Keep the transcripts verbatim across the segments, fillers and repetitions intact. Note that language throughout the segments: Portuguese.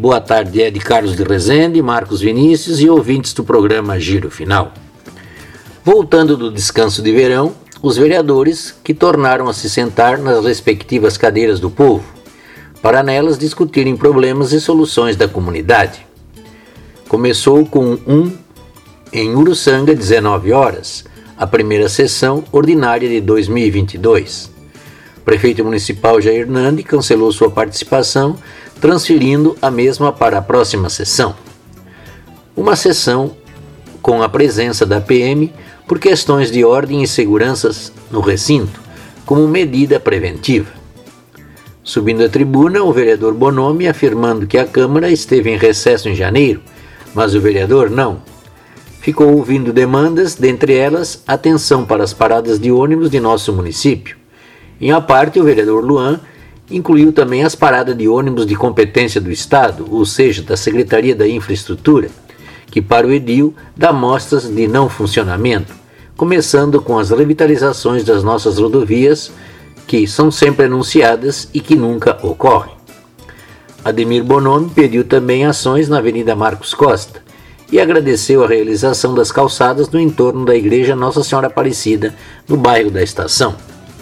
Boa tarde, é de Carlos de Rezende, Marcos Vinícius e ouvintes do programa Giro Final. Voltando do descanso de verão, os vereadores que tornaram a se sentar nas respectivas cadeiras do povo, para nelas discutirem problemas e soluções da comunidade. Começou com um em Uruçanga, dezenove horas, a primeira sessão ordinária de dois mil e vinte e dois. O prefeito municipal Jair Nandi cancelou sua participação, transferindo a mesma para a próxima sessão. Uma sessão com a presença da P M por questões de ordem e segurança no recinto, como medida preventiva. Subindo à tribuna, o vereador Bonomi afirmando que a Câmara esteve em recesso em janeiro, mas o vereador não. Ficou ouvindo demandas, dentre elas, atenção para as paradas de ônibus de nosso município. Em a parte, o vereador Luan incluiu também as paradas de ônibus de competência do Estado, ou seja, da Secretaria da Infraestrutura, que para o edil dá mostras de não funcionamento, começando com as revitalizações das nossas rodovias, que são sempre anunciadas e que nunca ocorrem. Ademir Bonomi pediu também ações na Avenida Marcos Costa e agradeceu a realização das calçadas no entorno da Igreja Nossa Senhora Aparecida, no bairro da Estação.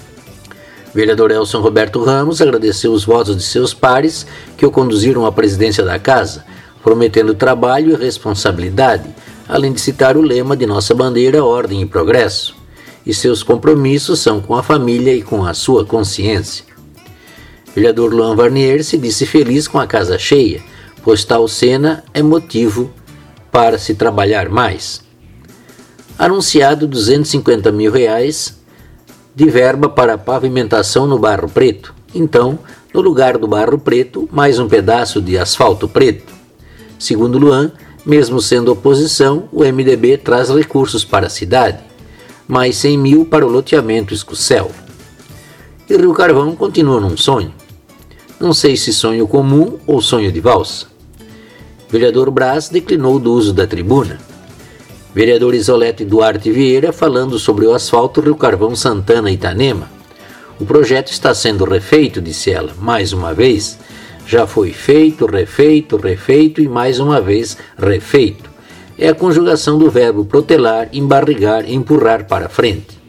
O vereador Elson Roberto Ramos agradeceu os votos de seus pares que o conduziram à presidência da casa, prometendo trabalho e responsabilidade, além de citar o lema de nossa bandeira, Ordem e Progresso, e seus compromissos são com a família e com a sua consciência. O vereador Luan Varnier se disse feliz com a casa cheia, pois tal cena é motivo para se trabalhar mais. Anunciado duzentos e cinquenta mil reais de verba para pavimentação no Barro Preto. Então, no lugar do Barro Preto, mais um pedaço de asfalto preto. Segundo Luan, mesmo sendo oposição, o M D B traz recursos para a cidade, mais cem mil para o loteamento Escucel. E Rio Carvão continua num sonho. Não sei se sonho comum ou sonho de valsa. Vereador Brás declinou do uso da tribuna. Vereador Isolete Duarte Vieira falando sobre o asfalto Rio Carvão Santana Itanema. O projeto está sendo refeito, disse ela, mais uma vez. Já foi feito, refeito, refeito e mais uma vez refeito. É a conjugação do verbo protelar, embarrigar e empurrar para frente.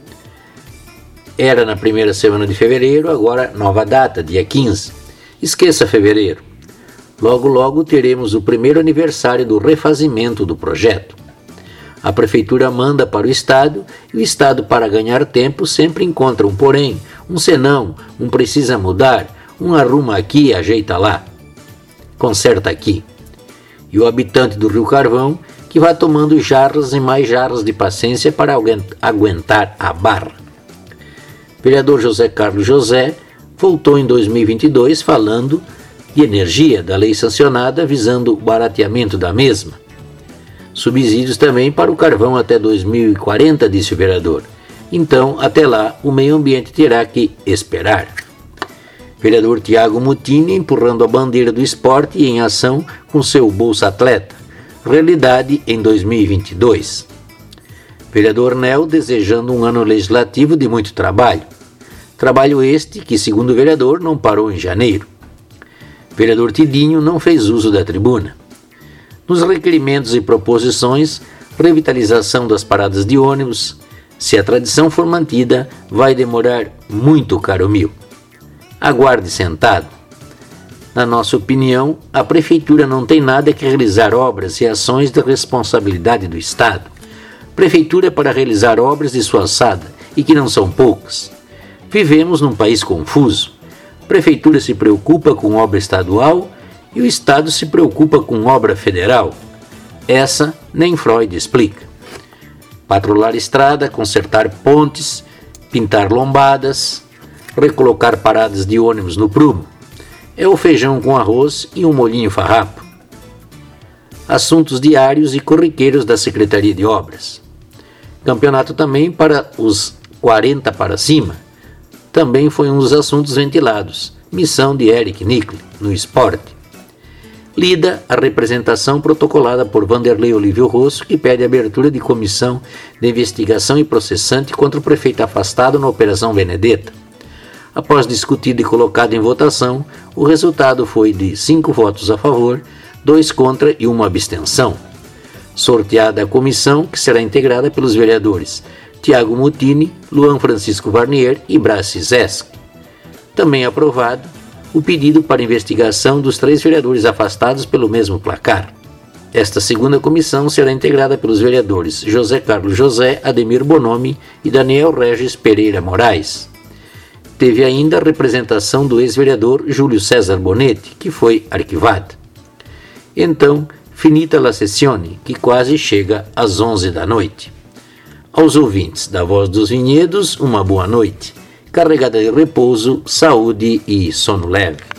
Era na primeira semana de fevereiro, agora nova data, dia quinze. Esqueça fevereiro. Logo, logo teremos o primeiro aniversário do refazimento do projeto. A prefeitura manda para o Estado e o Estado, para ganhar tempo, sempre encontra um porém, um senão, um precisa mudar, um arruma aqui e ajeita lá. Conserta aqui. E o habitante do Rio Carvão que vai tomando jarras e mais jarras de paciência para aguentar a barra. Vereador José Carlos José voltou em dois mil e vinte e dois falando de energia, da lei sancionada visando o barateamento da mesma. Subsídios também para o carvão até dois mil e quarenta, disse o vereador. Então, até lá, o meio ambiente terá que esperar. Vereador Tiago Mutini empurrando a bandeira do esporte e em ação com seu Bolsa Atleta. Realidade em dois mil e vinte e dois. Vereador Nel desejando um ano legislativo de muito trabalho. Trabalho este que, segundo o vereador, não parou em janeiro. Vereador Tidinho não fez uso da tribuna. Nos requerimentos e proposições, revitalização das paradas de ônibus. Se a tradição for mantida, vai demorar muito, caro mil. Aguarde sentado. Na nossa opinião, a Prefeitura não tem nada que realizar obras e ações de responsabilidade do Estado. Prefeitura para realizar obras de sua alçada, e que não são poucas. Vivemos num país confuso. A Prefeitura se preocupa com obra estadual e o Estado se preocupa com obra federal. Essa nem Freud explica. Patrulhar estrada, consertar pontes, pintar lombadas, recolocar paradas de ônibus no prumo. É o feijão com arroz e um molhinho farrapo. Assuntos diários e corriqueiros da Secretaria de Obras. Campeonato também para os quarenta para cima. Também foi um dos assuntos ventilados. Missão de Eric Nickley, no esporte. Lida a representação protocolada por Vanderlei Olívio Rosso, que pede abertura de comissão de investigação e processante contra o prefeito afastado na Operação Benedetta. Após discutido e colocado em votação, o resultado foi de cinco votos a favor, dois contra e uma abstenção. Sorteada a comissão, que será integrada pelos vereadores Tiago Mutini, Luan Francisco Varnier e Brás Cizesc. Também aprovado o pedido para investigação dos três vereadores afastados pelo mesmo placar. Esta segunda comissão será integrada pelos vereadores José Carlos José, Ademir Bonomi e Daniel Regis Pereira Moraes. Teve ainda a representação do ex-vereador Júlio César Bonetti, que foi arquivada. Então, finita la sessione, que quase chega às onze da noite. Aos ouvintes da Voz dos Vinhedos, uma boa noite, carregada de repouso, saúde e sono leve.